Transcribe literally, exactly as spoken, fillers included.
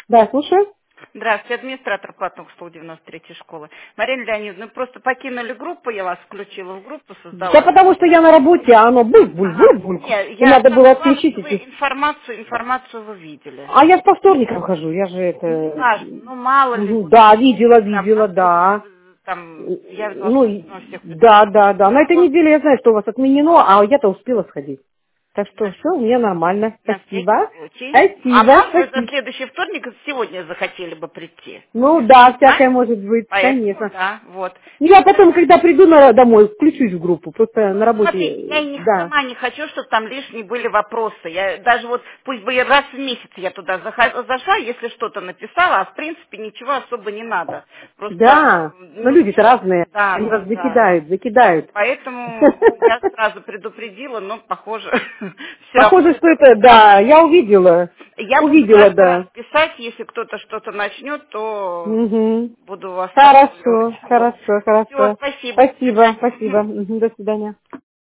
Да, слушаю. Здравствуйте, администратор платных услуг девяносто третьей школы. Марина Леонидовна, просто покинули группу, я вас включила в группу, Да создала. потому что я на работе, а оно буль-буль, Ага. буль-буль. Нет, И я надо было самое главное, отключить что вы эти... информацию, информацию вы видели. А я ж по вторникам хожу, я же Не это... важно, ну мало ли, Мгм, вот, да, видела, там, видела, автобусы, да. там, я на Ну, и- на всех да, да, да. На этой вот, неделе я знаю, что у вас отменено, а я-то успела сходить. Так что все у меня нормально. на всякий Спасибо. случай. А Спасибо, может, вы за спасибо. следующий вторник сегодня захотели бы прийти? Ну да, А? всякое может быть, Поэтому, конечно. да, вот. Ну, я Все, потом, когда приду на, домой, включусь в группу. Просто на работе, смотрите, я э, и не, да. сама не хочу, чтобы там лишние были вопросы. Я даже вот, пусть бы и раз в месяц я туда заха- зашла, если что-то написала, а в принципе ничего особо не надо. Просто, Да, но ну, люди-то разные. да, Они вас да. закидают, закидают. Поэтому я сразу предупредила, но, похоже, все равно Похоже, что это... это, да, я увидела. Я буду Увидела, каждый раз да. писать, если кто-то что-то начнет, то Угу. буду вас контролировать. Хорошо, Вот. хорошо, Все, хорошо. спасибо, до Спасибо, свидания. спасибо. Мгм, до свидания.